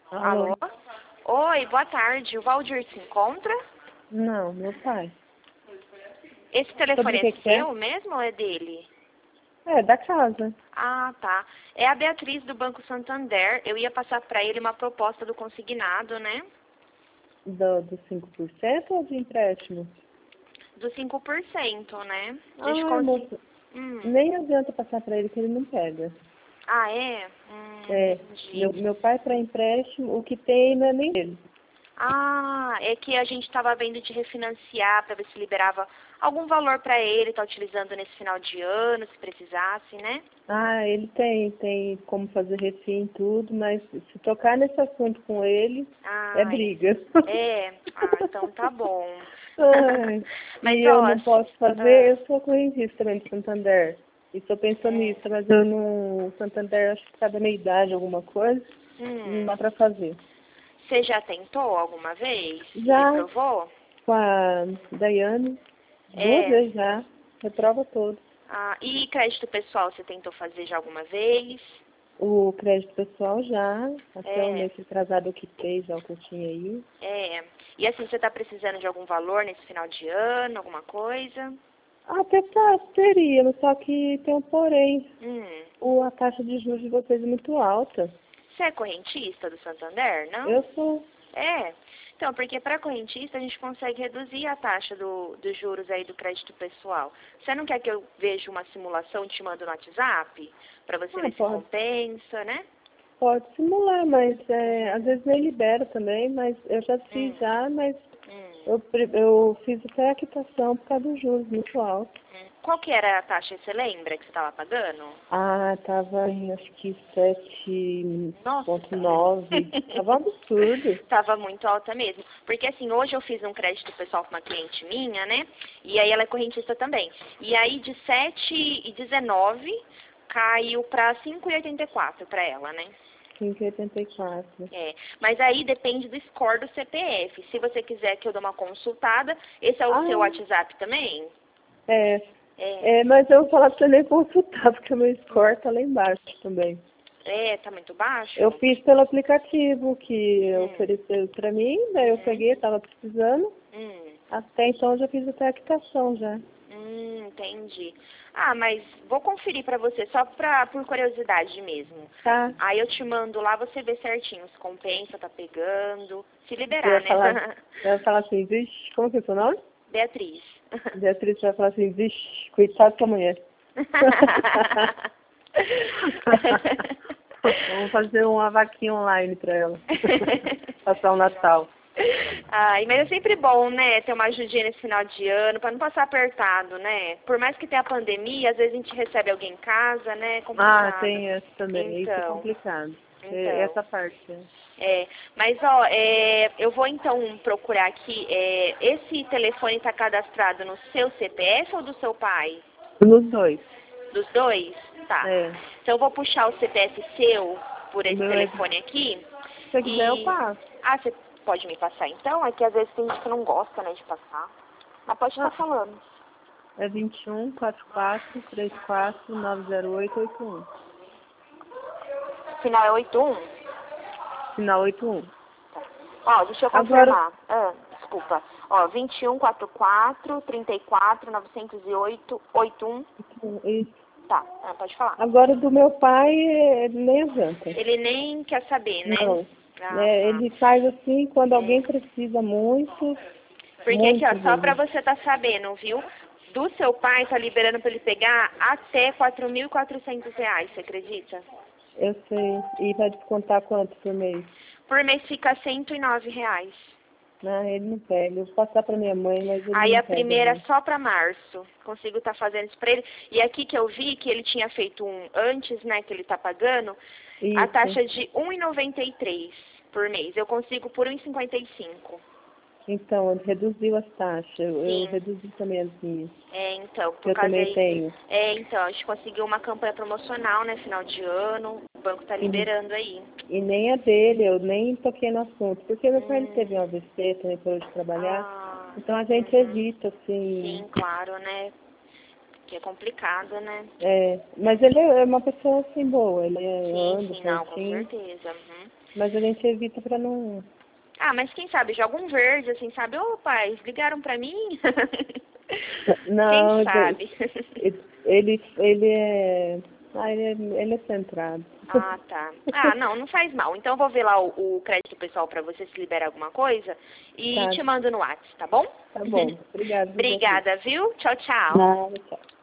Alô? Alô? Oi, boa tarde. O Valdir se encontra? Não, meu pai. Esse Sobre telefone o que é que é? seu mesmo ou é dele? É, da casa. Ah, tá. É a Beatriz do Banco Santander. Eu ia passar para ele uma proposta do consignado, né? Do 5% ou de empréstimo? Do 5%, né? A gente Ah, moço, Hum. nem adianta passar pra ele que ele não pega. Ah, é? É, Entendi. meu pai para empréstimo, o que tem não é nem dele. Ah, é que a gente estava vendo de refinanciar para ver se liberava algum valor para ele, tá utilizando nesse final de ano, se precisasse, né? Ah, ele tem como fazer refim e tudo, mas se tocar nesse assunto com ele, é Ah, briga. Ah, então tá bom. Ai, Mas, e eu ó, não posso fazer, eu sou correntista também de Santander. E estou pensando é, nisso, mas eu não. O Santander acho que está da minha idade, alguma coisa, e não hum, dá para fazer. você já tentou alguma vez e Já reprovou? com a Daiane, duas É, vezes já, reprova todo. e crédito pessoal você tentou fazer já alguma vez? O crédito pessoal já, até o É, mês atrasado eu quitei já o que eu tinha aí. é. E assim, você tá precisando de algum valor nesse final de ano, alguma coisa? Até tá, teria, só que tem um porém. Hum, A taxa de juros de vocês é muito alta. você é correntista do Santander, não? Eu sou. É. Então, porque para correntista a gente consegue reduzir a taxa dos juros aí do crédito pessoal. Você não quer que eu veja uma simulação e te mando no WhatsApp? Para você Ah, ver se compensa, né? pode simular, mas às Uhum. vezes nem libera também, mas eu já fiz Hum, já, mas hum, eu fiz até a quitação por causa dos juros muito alto. Qual que era a taxa, você lembra, que você estava pagando? Ah, tava em acho que Nossa. 7,9. Tava um absurdo. Tava muito alta mesmo. Porque assim, hoje eu fiz um crédito pessoal com uma cliente minha, né? E aí ela é correntista também. E aí de 7,19 caiu para 5,84 para ela, né? 5,84. É. Mas aí depende do score do CPF. Se você quiser que eu dê uma consultada, esse é o seu Ah, WhatsApp também? é. É. É, mas eu vou falar pra você nem consultar, porque o meu score tá lá embaixo também. É, tá muito baixo? Eu fiz pelo aplicativo que Hum. ofereceu pra mim, daí eu Uhum. peguei, tava precisando. Hum. Até então eu já fiz até a quitação já. Entendi. Ah, mas vou conferir pra você, só por curiosidade mesmo. Tá? Aí eu te mando lá, você vê certinho se compensa, tá pegando. Se Você liberar, né? vai falar assim, vixe, como que é o seu nome? Beatriz. Beatriz vai falar assim, vixe, coitado da mulher. Vamos fazer uma vaquinha online pra ela. Passar o Natal. Ai, mas é sempre bom, né, ter uma ajudinha nesse final de ano, pra não passar apertado, né? Por mais que tenha a pandemia, às vezes a gente recebe alguém em casa, né? É Ah, complicado. tem essa também. Isso é Então, complicado. então. Essa parte. Mas ó, eu vou então procurar aqui, esse telefone está cadastrado no seu CPF ou do seu pai? Nos dois. Dos dois? Tá. É. Então eu vou puxar o CPF seu por O esse meu é. Se telefone aqui você quiser, eu e... passo. Ah, você pode me passar então? É que às vezes tem gente que não gosta, né, de passar. Mas pode estar Ah, falando. é 21 44 34 908 81. Final é 81? Final 81. Ó, deixa eu Agora, confirmar. Desculpa. Ó, 21 44 34 908 81. isso. Tá, pode falar. Agora do meu pai, nem adianta. Ele nem quer saber, né? Não. Ah, É, tá. ele faz assim quando alguém É. precisa muito, Porque aqui, ó, muito só pra mesmo. você tá sabendo, viu? Do seu pai tá liberando pra ele pegar até R$ 4.400, você acredita? Eu sei. E vai descontar quanto por mês? Por mês fica R$ 109. Ah, ele não pega. Eu vou passar pra minha mãe, mas ele Aí não a pega, primeira é não. só pra março. Consigo tá fazendo isso pra ele. E aqui que eu vi que ele tinha feito um antes, né, que ele tá pagando, a Isso. taxa de R$ 1,93 por mês. Eu consigo por R$ 1,55. Então, ele reduziu as taxas. Eu Sim. reduzi também as minhas. Então, Que por eu causa também aí. tenho. Então, a gente conseguiu uma campanha promocional, né, final de ano. O banco tá E, liberando aí. e nem a dele, eu nem toquei no assunto. Porque meu pai ele teve um Hum, AVC, também parou de trabalhar. ah, Então a gente uhum. evita, assim. Sim, claro, né? Que é complicado, né? Mas ele é uma pessoa assim boa, ele anda Sim, não, com certinho, certeza. Uhum. mas a gente evita pra não... Ah, mas quem sabe, joga um verde, assim, sabe? Ô, pais, ligaram pra mim? Não, Quem sabe? ele é... ele é centrado. Ah, tá. Ah, não, não faz mal. Então eu vou ver lá o crédito pessoal pra você se libera alguma coisa e Tá, te mando no WhatsApp, tá bom? tá bom. Obrigada. Obrigada, viu? Tchau, tchau. Nada, tchau.